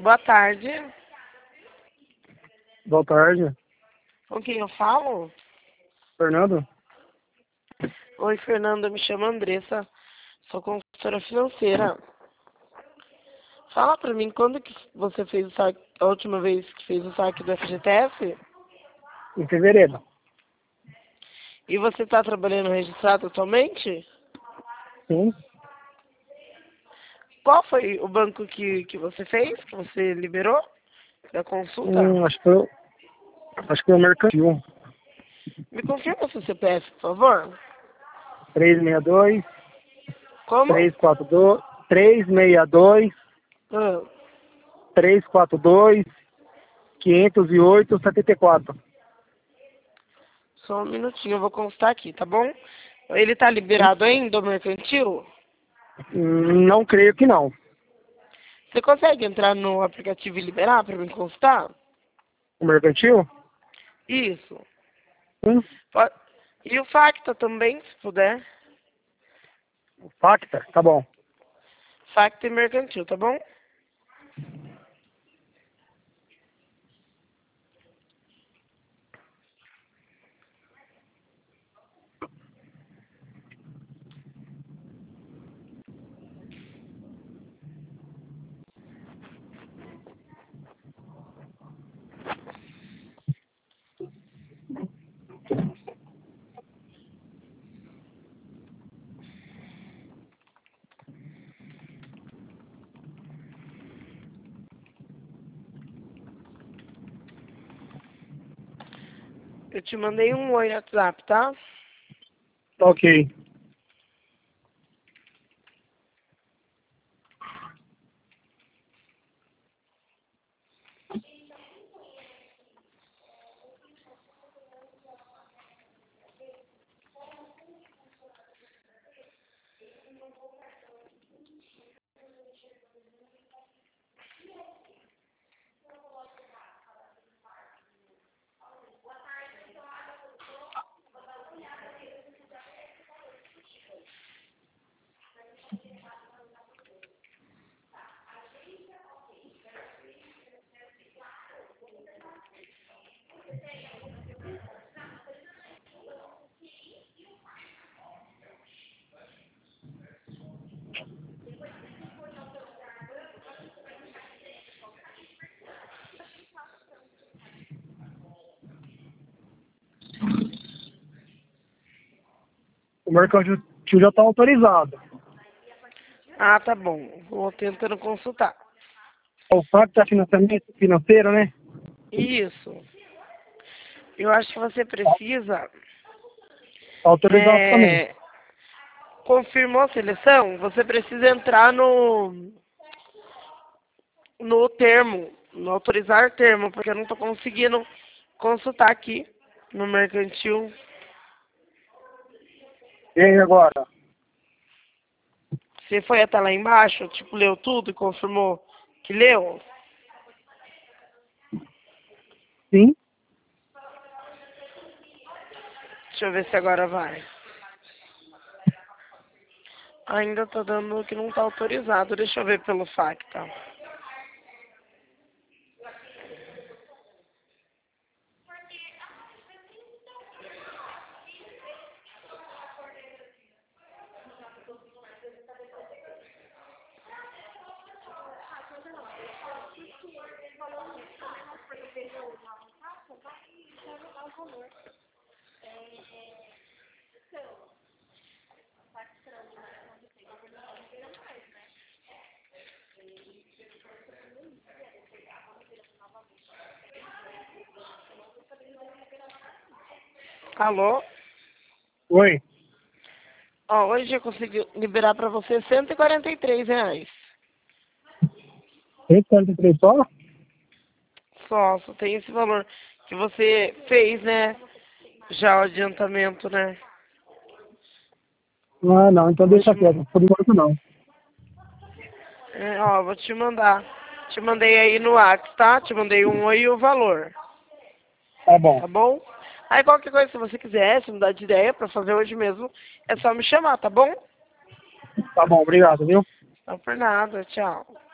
Boa tarde. Boa tarde. Com quem eu falo? Fernando? Oi, Fernanda. Me chamo Andressa. Sou consultora financeira. Fala pra mim, quando que você fez o saque, a última vez que fez o saque do FGTS? Em fevereiro. E você está trabalhando registrado atualmente? Sim. Qual foi o banco que você fez, que você liberou da consulta? Acho que foi o Mercantil. Me confirma o seu CPF, por favor. 362, Como? 342, 362, Ah, 342, 508, 74. só um minutinho, eu vou constar aqui, tá bom? Ele tá liberado ainda, o mercantil? Não creio que não. Você consegue entrar no aplicativo e liberar para me constar? O Mercantil? Isso. Sim. Po- E o Facta também, se puder. O Facta? Tá bom. Facta e mercantil, tá bom? Eu te mandei um oi no WhatsApp, tá? Ok. O Mercantil já está autorizado. Ah, tá bom. Vou tentando consultar. O Facta financiamento financeiro, né? Isso. Eu acho que você precisa... Autorizado também. Confirmou a seleção? Você precisa entrar no termo, no autorizar termo, porque eu não estou conseguindo consultar aqui no mercantil. E aí agora? Você foi até lá embaixo, tipo, leu tudo e confirmou que leu? Sim. Deixa eu ver se agora vai. Ainda tá dando que não tá autorizado. Deixa eu ver pelo Facta. Alô? Oi. Ó, hoje eu consegui liberar pra você R$ 143. 143 só? Só tem esse valor que você fez, né? Já o adiantamento, né? Ah, não. Então Vou deixa te, quieto. Por enquanto não. ó, vou te mandar. Te mandei aí no Whats, tá? Te mandei um oi e o valor, Tá bom. tá bom? Aí qualquer coisa, se você quiser, se mudar de ideia pra fazer hoje mesmo, é só me chamar, tá bom? Tá bom. Obrigado, viu? Não por nada, tchau.